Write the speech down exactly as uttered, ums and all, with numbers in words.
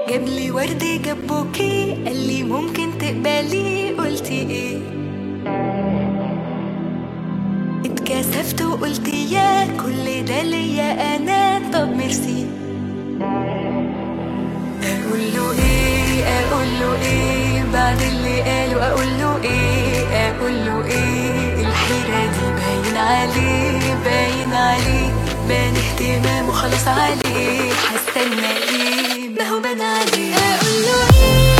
جابلي ورد جاب بوكي، قالي ممكن تقبلي، قلتي ايه؟ اتكسفت وقلت يا كل ده ليا انا، طب ميرسي. اقول له ايه اقول له ايه بعد اللي قاله، اقول له ايه اقول له ايه؟ الحيرة دي باين عليه باين عليه، بان اهتمامه خلاص عليه، هستنى ايه؟ ما هو بان عليه. اقول له ايه